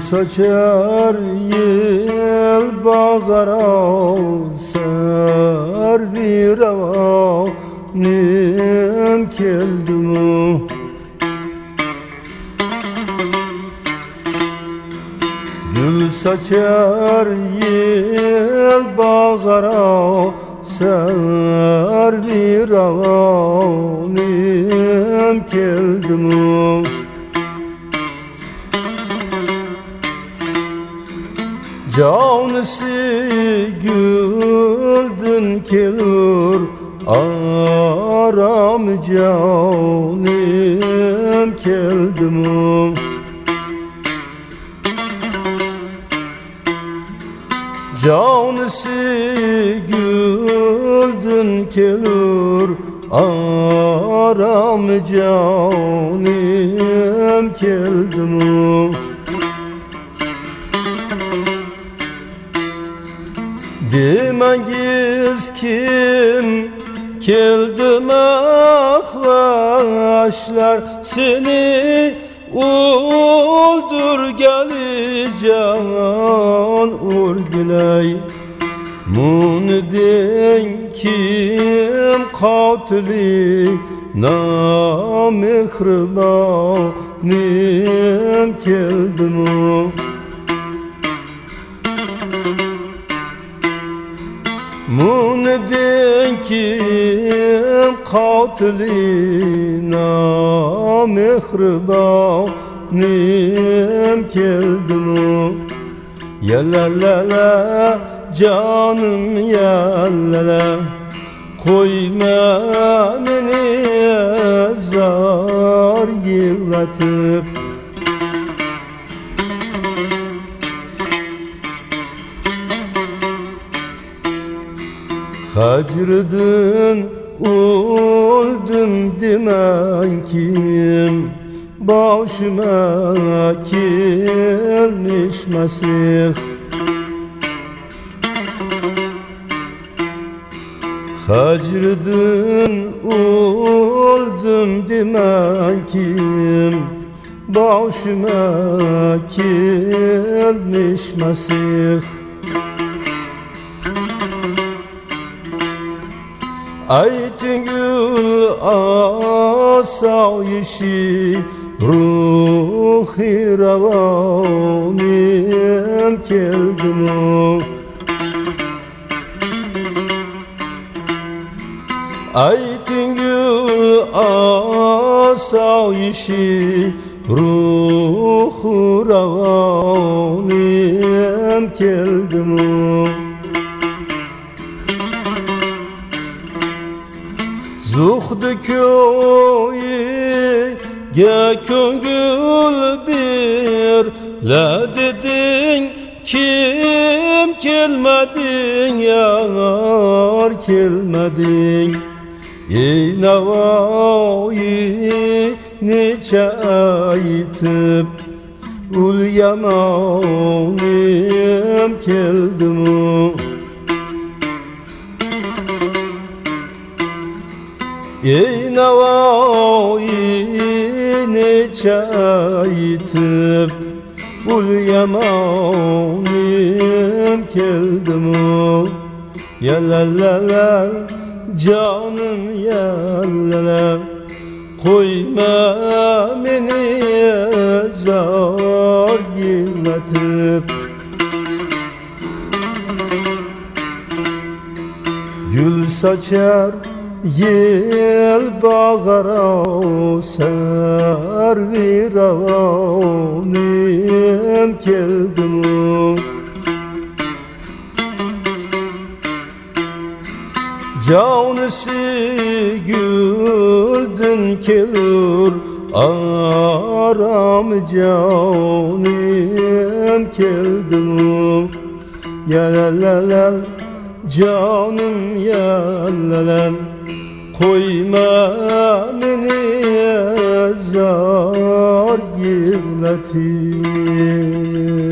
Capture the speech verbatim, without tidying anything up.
saçar yel bağara servi ravanim keldim. Gül saçar yel bağara servi ravanim keldim. Canısı güldün kelur aram canım keldim. Canısı güldün kelur aram canım keldim. Demengiz kim keldim ahvaşlar seni uldur geleceğin urgüley. Munudin kim katili namihribanim keldim. Munudin kim katili namihribanim keldim. Yalala canım yalala koyma beni zar yıllatıp. Hacrıdın uldum demen kim başıma gelmiş Mesih. Hacrıdın uldum demen kim başıma gelmiş Mesih. Aytın gül asayişi ruhi ravanim keldim. Aytın gül asayişi ruhi ravanim keldim. Zuhdu köyü ge köngül bir la dedin kim kelmedin yar kelmedin. Ey navayı neçe aytıp ul yamanim keldim. Ey navayı neçe aytıp ul yamanim keldim. Yalalala canım yalala koyma beni zar yıllatıp. Gül saçar yel bağara servi ravanim keldim. Canısı güldün kelur aram canım keldim. Yalalala canım yalalala koyma beni zar yıllatıp.